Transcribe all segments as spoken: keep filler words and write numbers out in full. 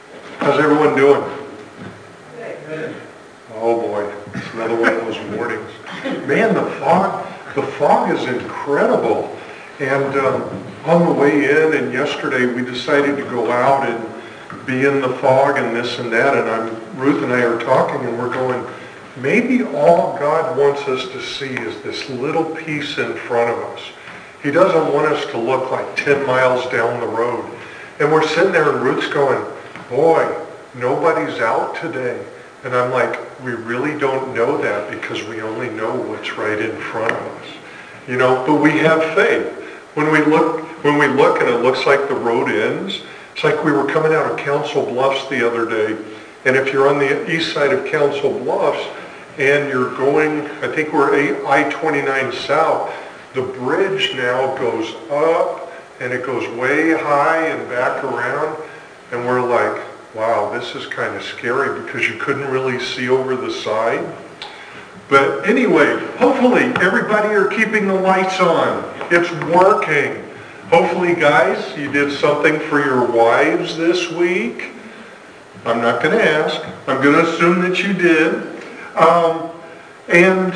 How's everyone doing? Oh boy, it's another one of those mornings. Man, the fog, the fog is incredible. And um, on the way in and yesterday we decided to go out and be in the fog and this and that. And I'm, Ruth and I are talking and we're going, maybe all God wants us to see is this little piece in front of us. He doesn't want us to look like ten miles down the road. And we're sitting there and Ruth's going, boy, nobody's out today. And I'm like, we really don't know that because we only know what's right in front of us. You know, but we have faith. When we look, when we look and it looks like the road ends, it's like we were coming out of Council Bluffs the other day. And if you're on the east side of Council Bluffs and you're going, I think we're I twenty-nine south, the bridge now goes up and it goes way high and back around. And we're like, wow, this is kind of scary because you couldn't really see over the side. But anyway, hopefully everybody are keeping the lights on. It's working. Hopefully, guys, you did something for your wives this week. I'm not going to ask. I'm going to assume that you did. Um, and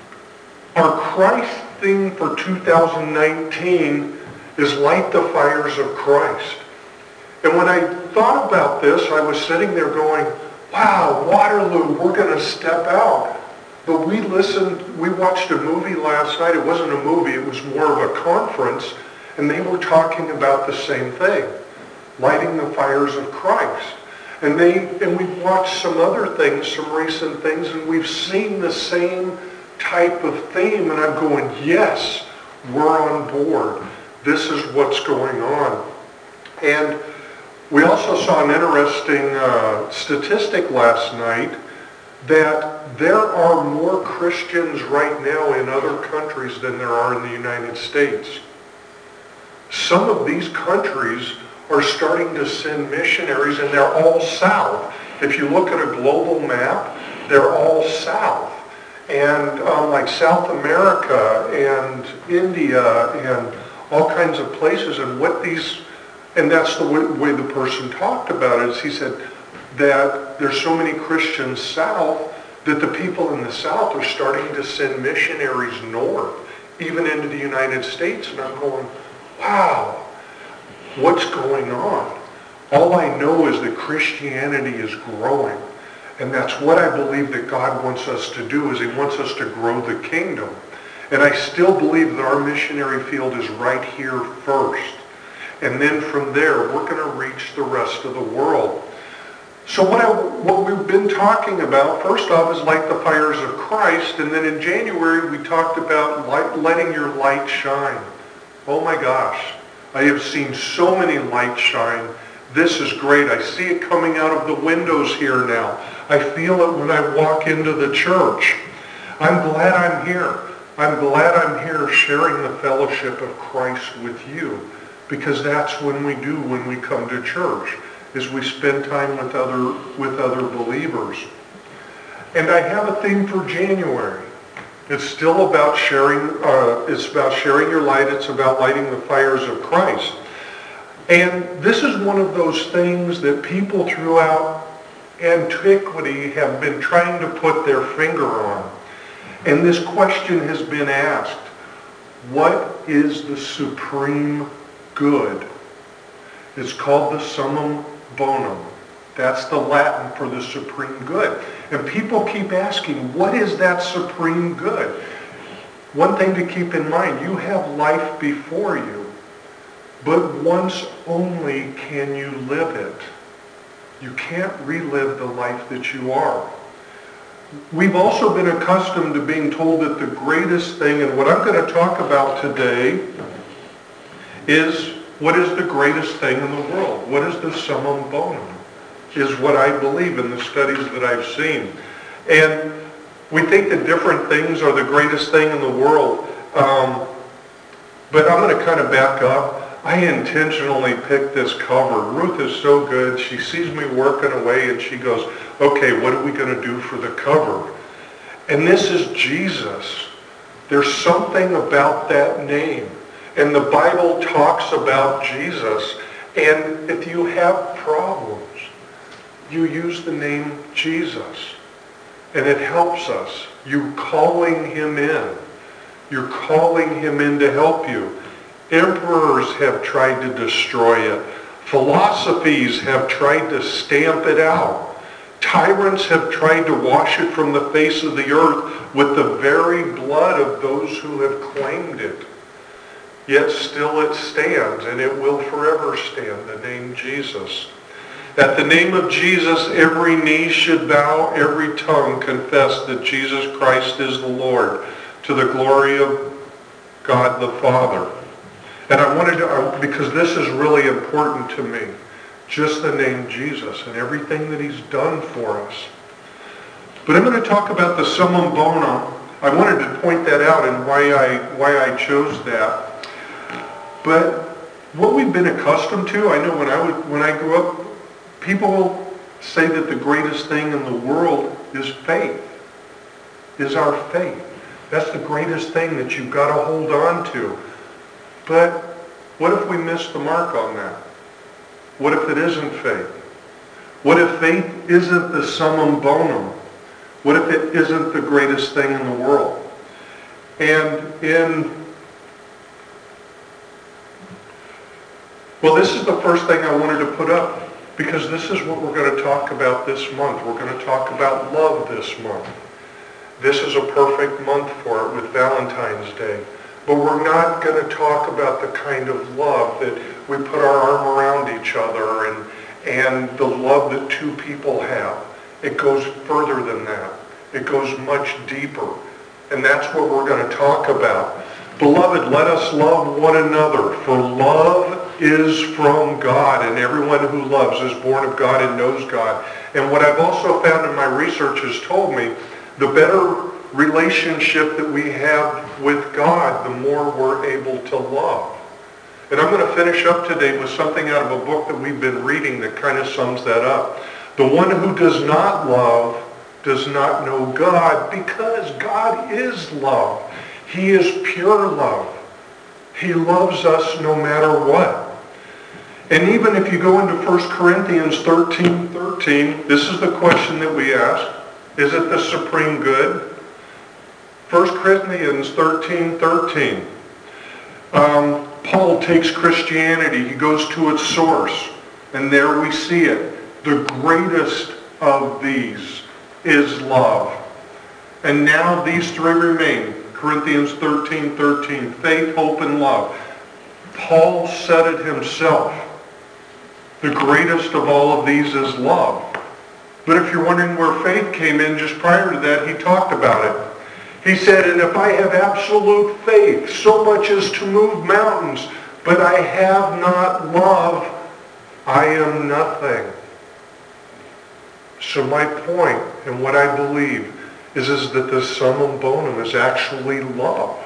our Christ theme for two thousand nineteen is Light the Fires of Christ. And when I thought about this, I was sitting there going, wow, Waterloo, we're going to step out. But we listened, we watched a movie last night. It wasn't a movie, it was more of a conference. And they were talking about the same thing, lighting the fires of Christ. And they and we've watched some other things, some recent things, and we've seen the same type of theme. And I'm going, yes, we're on board. This is what's going on. And we also saw an interesting uh, statistic last night that there are more Christians right now in other countries than there are in the United States. Some of these countries are starting to send missionaries, and they're all south. If you look at a global map, they're all south. And um, like South America and India and all kinds of places. And what these, and that's the way, way the person talked about it, is he said that there's so many Christians south that the people in the south are starting to send missionaries north, even into the United States. And I'm going, wow, what's going on? All I know is that Christianity is growing. And that's what I believe that God wants us to do, is he wants us to grow the kingdom. And I still believe that our missionary field is right here first. And then from there, we're going to reach the rest of the world. So what, I, what we've been talking about, first off, is Light the Fires of Christ. And then in January, we talked about light, letting your light shine. Oh my gosh, I have seen so many lights shine. This is great. I see it coming out of the windows here now. I feel it when I walk into the church. I'm glad I'm here. I'm glad I'm here sharing the fellowship of Christ with you, because that's when we do when we come to church, is we spend time with other with other believers. And I have a theme for January. It's still about sharing. Uh, it's about sharing your light. It's about lighting the fires of Christ. And this is one of those things that people throughout antiquity have been trying to put their finger on. And this question has been asked: what is the supreme good? It's called the summum bonum. That's the Latin for the supreme good. And people keep asking, what is that supreme good? One thing to keep in mind, you have life before you, but once only can you live it. You can't relive the life that you are. We've also been accustomed to being told that the greatest thing, and what I'm going to talk about today, is what is the greatest thing in the world? What is the summum bonum? Is what I believe in the studies that I've seen. And we think that different things are the greatest thing in the world. Um, but I'm going to kind of back up. I intentionally picked this cover. Ruth is so good. She sees me working away and she goes, okay, what are we going to do for the cover? And this is Jesus. There's something about that name. And the Bible talks about Jesus. And if you have problems, you use the name Jesus. And it helps us. You calling him in. You're calling him in to help you. Emperors have tried to destroy it. Philosophies have tried to stamp it out. Tyrants have tried to wash it from the face of the earth with the very blood of those who have claimed it. Yet still it stands, and it will forever stand, the name Jesus. At the name of Jesus, every knee should bow, every tongue confess that Jesus Christ is the Lord, to the glory of God the Father. And I wanted to, because this is really important to me, just the name Jesus and everything that he's done for us. But I'm going to talk about the summum bonum. I wanted to point that out and why I, why I chose that. But what we've been accustomed to, I know when I, would, when I grew up, people say that the greatest thing in the world is faith, is our faith. That's the greatest thing that you've got to hold on to. But what if we miss the mark on that? What if it isn't faith? What if faith isn't the summum bonum? What if it isn't the greatest thing in the world? And in, well, this is the first thing I wanted to put up, because this is what we're going to talk about this month. We're going to talk about love this month. This is a perfect month for it with Valentine's Day. But we're not going to talk about the kind of love that we put our arm around each other and, and the love that two people have. It goes further than that. It goes much deeper. And that's what we're going to talk about. Beloved, let us love one another, for love is from God, and everyone who loves is born of God and knows God. And what I've also found in my research has told me, the better relationship that we have with God, the more we're able to love. And I'm going to finish up today with something out of a book that we've been reading that kind of sums that up. The one who does not love does not know God, because God is love. He is pure love. He loves us no matter what. And even if you go into First Corinthians thirteen thirteen, this is the question that we ask. Is it the supreme good? First Corinthians thirteen thirteen. Um, Paul takes Christianity. He goes to its source. And there we see it. The greatest of these is love. And now these three remain. Corinthians thirteen thirteen. Faith, hope, and love. Paul said it himself. The greatest of all of these is love. But if you're wondering where faith came in, just prior to that, he talked about it. He said, and if I have absolute faith, so much as to move mountains, but I have not love, I am nothing. So my point, and what I believe, is, is that the summum bonum is actually love.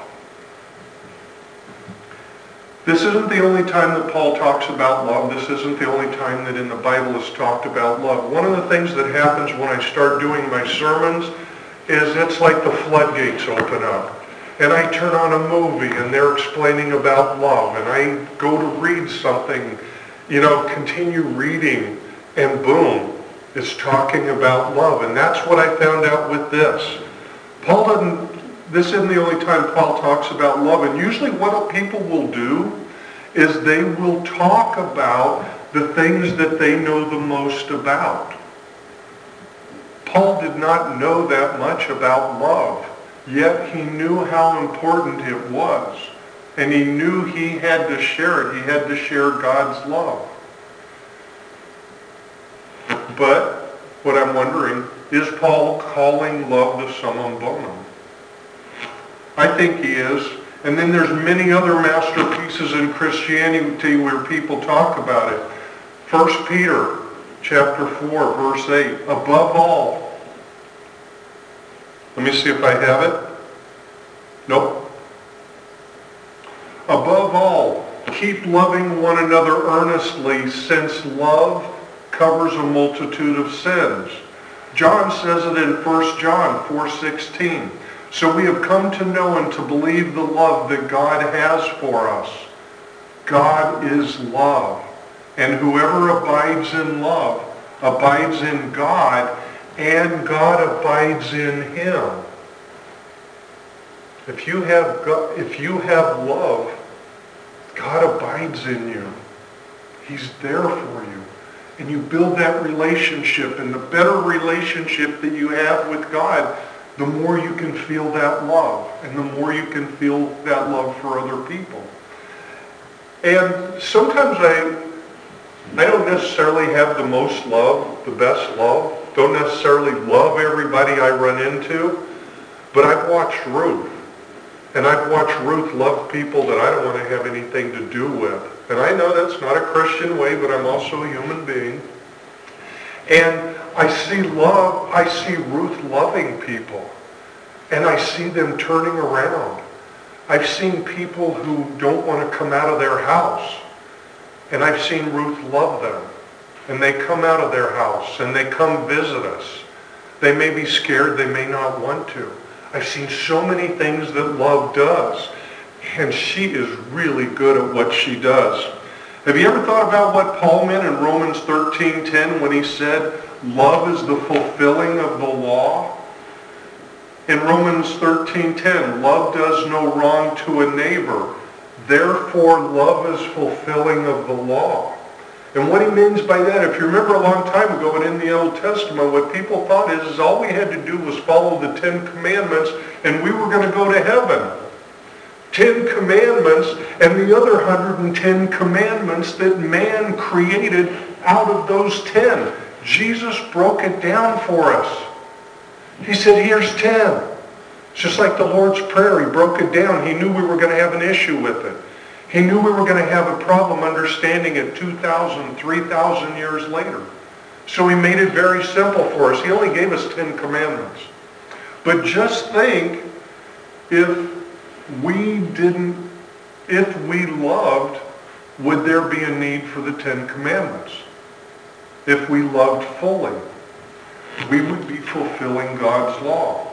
This isn't the only time that Paul talks about love. This isn't the only time that in the Bible is talked about love. One of the things that happens when I start doing my sermons is it's like the floodgates open up. And I turn on a movie and they're explaining about love. And I go to read something, you know, continue reading, and boom, it's talking about love. And that's what I found out with this. Paul doesn't, this isn't the only time Paul talks about love. And usually what people will do is they will talk about the things that they know the most about. Paul did not know that much about love, yet he knew how important it was. And he knew he had to share it. He had to share God's love. But what I'm wondering, is Paul calling love the summum bonum? I think he is. And then there's many other masterpieces in Christianity where people talk about it. First Peter chapter four, verse eight. Above all, let me see if I have it. Nope. Above all, keep loving one another earnestly, since love covers a multitude of sins. John says it in First John four sixteen. So we have come to know and to believe the love that God has for us. God is love. And whoever abides in love abides in God, and God abides in him. If you have God, if you have love, God abides in you. He's there for you. And you build that relationship, and the better relationship that you have with God, the more you can feel that love, and the more you can feel that love for other people. And sometimes I, I don't necessarily have the most love, the best love, don't necessarily love everybody I run into, but I've watched Ruth. And I've watched Ruth love people that I don't want to have anything to do with. And I know that's not a Christian way, but I'm also a human being. And I see love, I see Ruth loving people. And I see them turning around. I've seen people who don't want to come out of their house. And I've seen Ruth love them. And they come out of their house and they come visit us. They may be scared, they may not want to. I've seen so many things that love does, and she is really good at what she does. Have you ever thought about what Paul meant in Romans thirteen ten when he said, love is the fulfilling of the law? In Romans thirteen ten, love does no wrong to a neighbor. Therefore, love is fulfilling of the law. And what he means by that, if you remember a long time ago and in the Old Testament, what people thought is, is all we had to do was follow the Ten Commandments and we were going to go to heaven. Ten Commandments and the other one hundred ten commandments that man created out of those ten. Jesus broke it down for us. He said, here's ten. It's just like the Lord's Prayer. He broke it down. He knew we were going to have an issue with it. He knew we were going to have a problem understanding it two thousand, three thousand years later. So he made it very simple for us. He only gave us Ten Commandments. But just think, if we didn't, if we loved, would there be a need for the Ten Commandments? If we loved fully, we would be fulfilling God's law.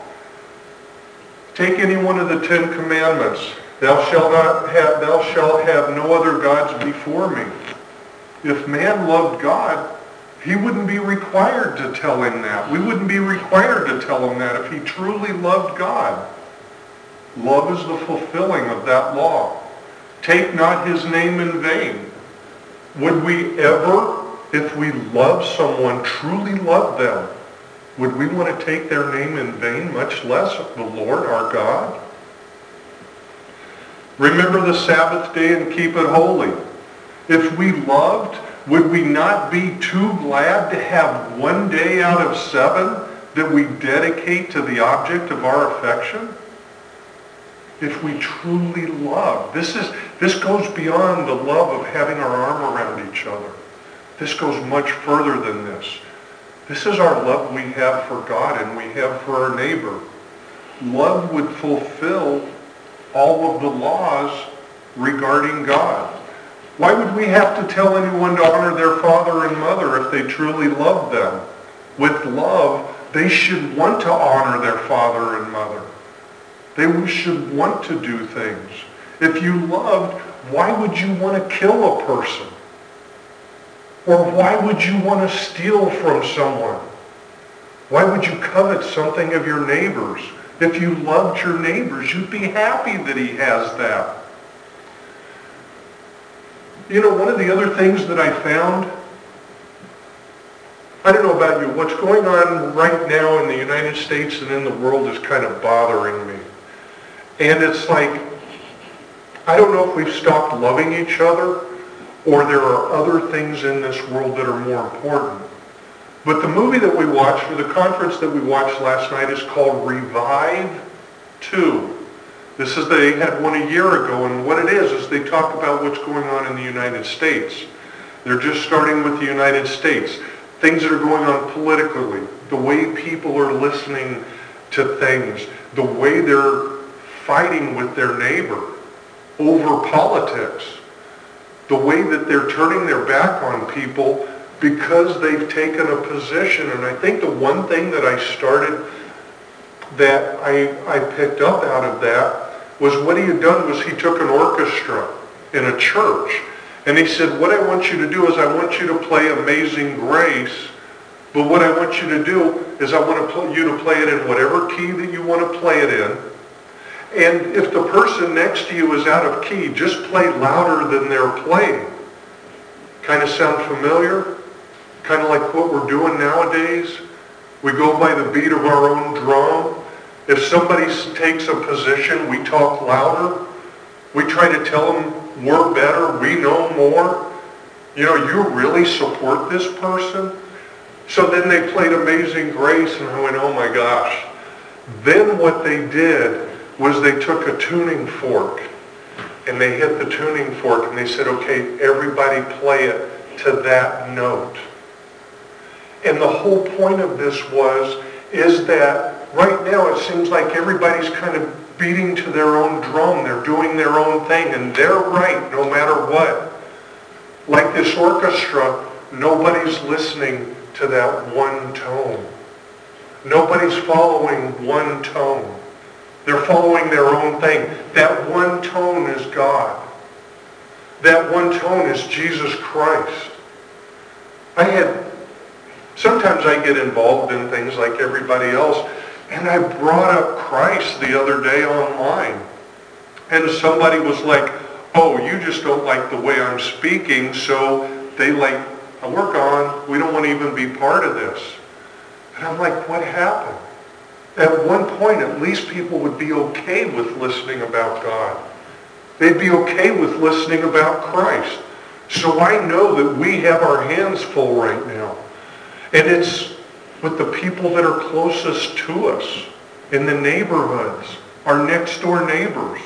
Take any one of the Ten Commandments. Thou shalt not have, thou shalt have no other gods before me. If man loved God, he wouldn't be required to tell him that. We wouldn't be required to tell him that if he truly loved God. Love is the fulfilling of that law. Take not his name in vain. Would we ever, if we love someone, truly love them, would we want to take their name in vain, much less the Lord our God? Remember the Sabbath day and keep it holy. If we loved, would we not be too glad to have one day out of seven that we dedicate to the object of our affection? If we truly love. This is this goes beyond the love of having our arm around each other. This goes much further than this. This is our love we have for God and we have for our neighbor. Love would fulfill all of the laws regarding God. Why would we have to tell anyone to honor their father and mother if they truly love them? With love, they should want to honor their father and mother. They should want to do things. If you loved, why would you want to kill a person? Or why would you want to steal from someone? Why would you covet something of your neighbor's? If you loved your neighbors, you'd be happy that he has that. You know, one of the other things that I found, I don't know about you, what's going on right now in the United States and in the world is kind of bothering me. And it's like, I don't know if we've stopped loving each other or there are other things in this world that are more important. But the movie that we watched, or the conference that we watched last night, is called Revive two. This is, they had one a year ago, and what it is, is they talk about what's going on in the United States. They're just starting with the United States. Things that are going on politically, the way people are listening to things, the way they're fighting with their neighbor over politics, the way that they're turning their back on people because they've taken a position. And I think the one thing that I started, that I, I picked up out of that, was what he had done was he took an orchestra in a church, and he said, what I want you to do is I want you to play Amazing Grace But what I want you to do is I want to pl- you to play it in whatever key that you want to play it in. And if the person next to you is out of key, just play louder than they're playing. Kind of sound familiar? Kind of like what we're doing nowadays. We go by the beat of our own drum. If somebody takes a position, we talk louder. We try to tell them we're better, we know more. You know, you really support this person? So then they played Amazing Grace, and I went, oh my gosh. Then what they did was they took a tuning fork, and they hit the tuning fork, and they said, okay, everybody play it to that note. And the whole point of this was, is that right now it seems like everybody's kind of beating to their own drum. They're doing their own thing, and they're right no matter what. Like this orchestra, nobody's listening to that one tone. Nobody's following one tone. They're following their own thing. That one tone is God. That one tone is Jesus Christ. I had, sometimes I get involved in things like everybody else, and I brought up Christ the other day online. And somebody was like, oh, you just don't like the way I'm speaking, so they like, we're gone. We don't want to even be part of this. And I'm like, what happened? At one point, at least people would be okay with listening about God. They'd be okay with listening about Christ. So I know that we have our hands full right now. And it's with the people that are closest to us, in the neighborhoods, our next door neighbors.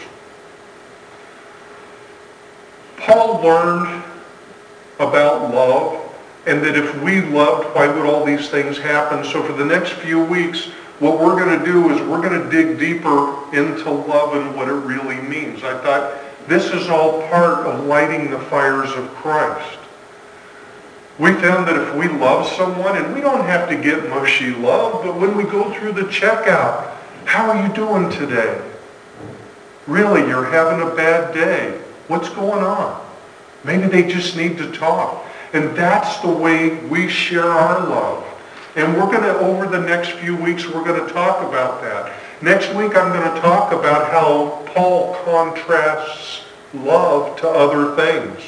Paul learned about love, and that if we loved, why would all these things happen? So for the next few weeks, what we're going to do is we're going to dig deeper into love and what it really means. I thought this is all part of lighting the fires of Christ. We found that if we love someone, and we don't have to get mushy love, but when we go through the checkout, how are you doing today? Really, you're having a bad day. What's going on? Maybe they just need to talk. And that's the way we share our love. And we're going to, over the next few weeks, we're going to talk about that. Next week, I'm going to talk about how Paul contrasts love to other things.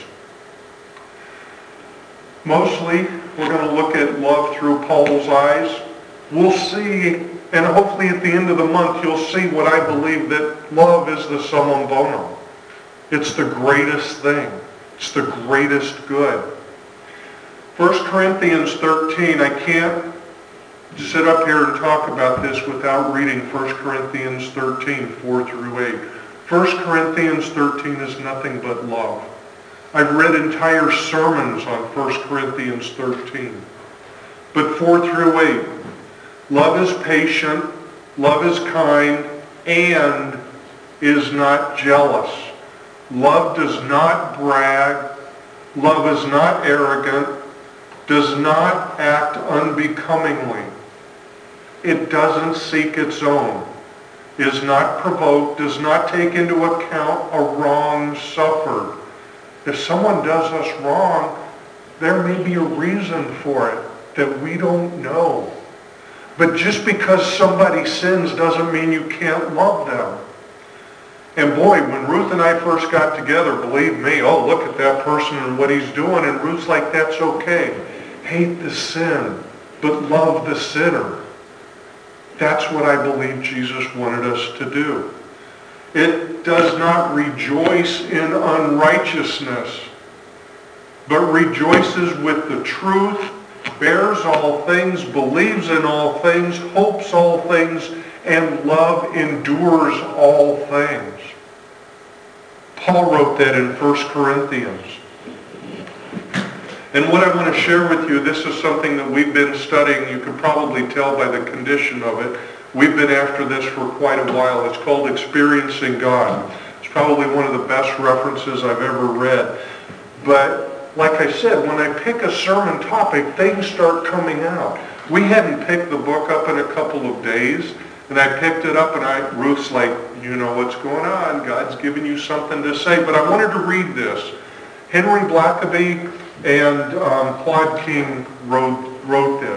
Mostly, we're going to look at love through Paul's eyes. We'll see, and hopefully at the end of the month, you'll see what I believe, that love is the summum bonum. It's the greatest thing. It's the greatest good. First Corinthians thirteen, I can't sit up here and talk about this without reading First Corinthians thirteen, four through eight. First Corinthians thirteen is nothing but love. I've read entire sermons on First Corinthians thirteen. But four through eight, love is patient, love is kind, and is not jealous. Love does not brag. Love is not arrogant. Does not act unbecomingly. It doesn't seek its own. Is not provoked. Does not take into account a wrong suffered. If someone does us wrong, there may be a reason for it that we don't know. But just because somebody sins doesn't mean you can't love them. And boy, when Ruth and I first got together, believe me, oh, look at that person and what he's doing. And Ruth's like, that's okay. Hate the sin, but love the sinner. That's what I believe Jesus wanted us to do. It does not rejoice in unrighteousness, but rejoices with the truth, bears all things, believes in all things, hopes all things, and love endures all things. Paul wrote that in First Corinthians. And what I want to share with you, this is something that we've been studying. You can probably tell by the condition of it. We've been after this for quite a while. It's called Experiencing God. It's probably one of the best references I've ever read. But like I said, when I pick a sermon topic, things start coming out. We hadn't picked the book up in a couple of days. And I picked it up, and I, Ruth's like, you know what's going on. God's giving you something to say. But I wanted to read this. Henry Blackaby and um, Claude King wrote, wrote this.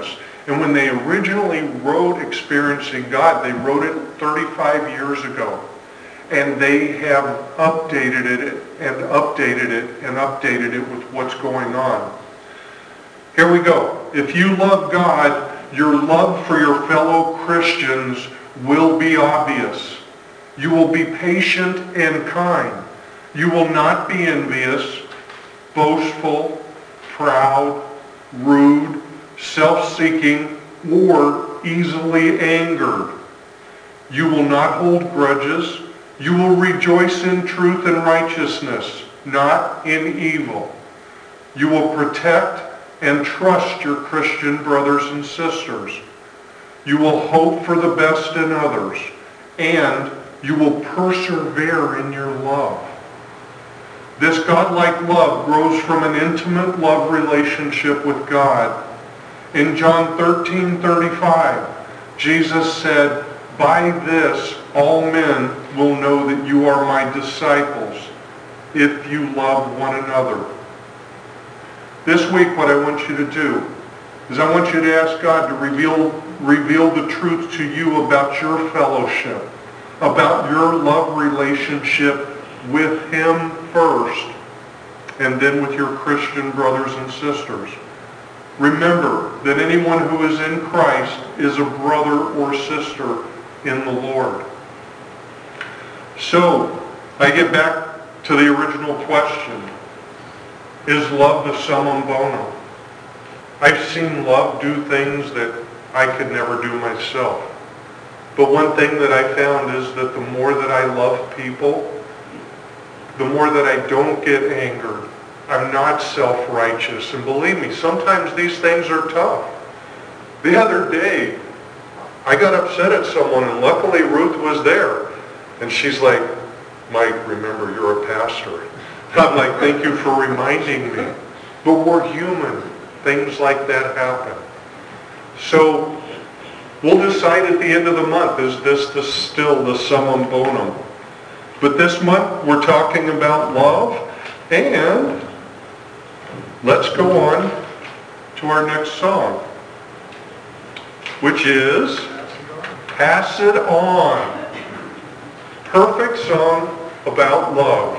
And when they originally wrote Experiencing God, they wrote it thirty-five years ago. And they have updated it and updated it and updated it with what's going on. Here we go. If you love God, your love for your fellow Christians will be obvious. You will be patient and kind. You will not be envious, boastful, proud, rude, self-seeking, or easily angered. You will not hold grudges. You will rejoice in truth and righteousness, not in evil. You will protect and trust your Christian brothers and sisters. You will hope for the best in others, and you will persevere in your love. This godlike love grows from an intimate love relationship with God. In John thirteen thirty-five, Jesus said, "By this all men will know that you are my disciples, if you love one another." This week, what I want you to do is I want you to ask God to reveal, reveal the truth to you about your fellowship, about your love relationship with Him first, and then with your Christian brothers and sisters. Remember that anyone who is in Christ is a brother or sister in the Lord. So, I get back to the original question. Is love the summum bonum? I've seen love do things that I could never do myself. But one thing that I found is that the more that I love people, the more that I don't get angered. I'm not self-righteous. And believe me, sometimes these things are tough. The other day, I got upset at someone, and luckily Ruth was there. And she's like, "Mike, remember, you're a pastor." I'm like, "Thank you for reminding me." But we're human. Things like that happen. So we'll decide at the end of the month, is this the, still the summum bonum? But this month we're talking about love, and let's go on to our next song, which is Pass It On. Perfect song about love.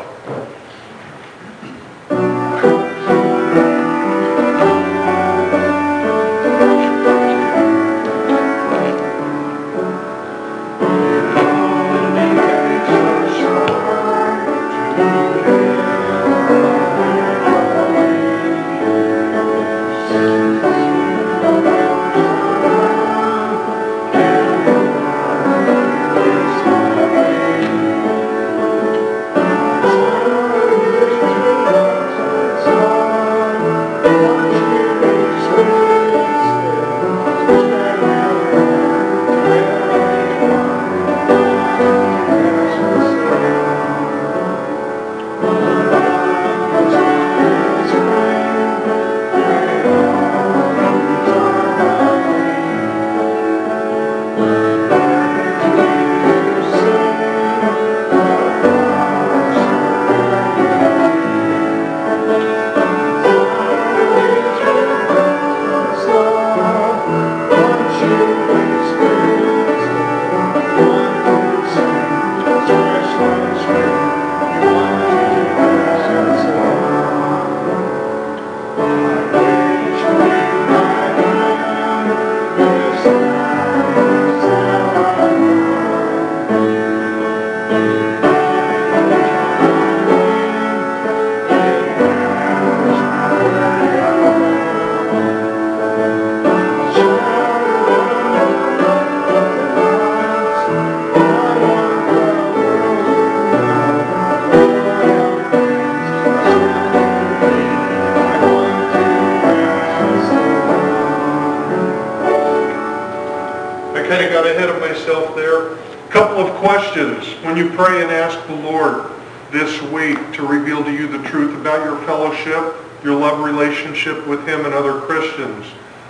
When you pray and ask the Lord this week to reveal to you the truth about your fellowship, your love relationship with Him and other Christians,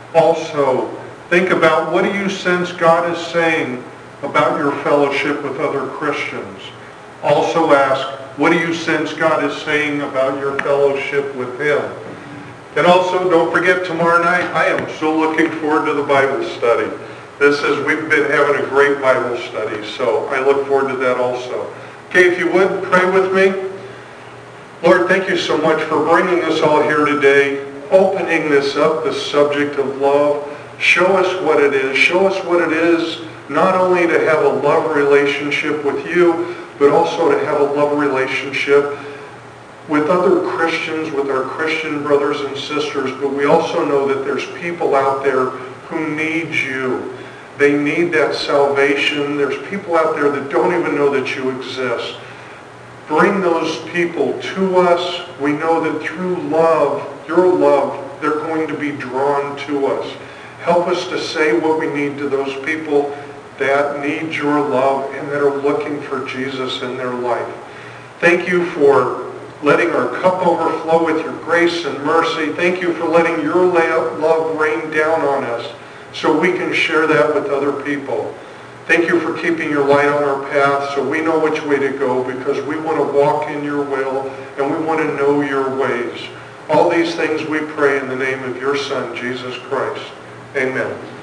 also think about, what do you sense God is saying about your fellowship with other Christians? Also ask, what do you sense God is saying about your fellowship with Him? And also, don't forget tomorrow night, I am so looking forward to the Bible study. This is, we've been having a great Bible study, so I look forward to that also. Okay, if you would, pray with me. Lord, thank you so much for bringing us all here today, opening this up, the subject of love. Show us what it is. Show us what it is, not only to have a love relationship with you, but also to have a love relationship with other Christians, with our Christian brothers and sisters. But we also know that there's people out there who need you. They need that salvation. There's people out there that don't even know that you exist. Bring those people to us. We know that through love, your love, they're going to be drawn to us. Help us to say what we need to those people that need your love and that are looking for Jesus in their life. Thank you for letting our cup overflow with your grace and mercy. Thank you for letting your love rain down on us so we can share that with other people. Thank you for keeping your light on our path so we know which way to go, because we want to walk in your will and we want to know your ways. All these things we pray in the name of your Son, Jesus Christ. Amen.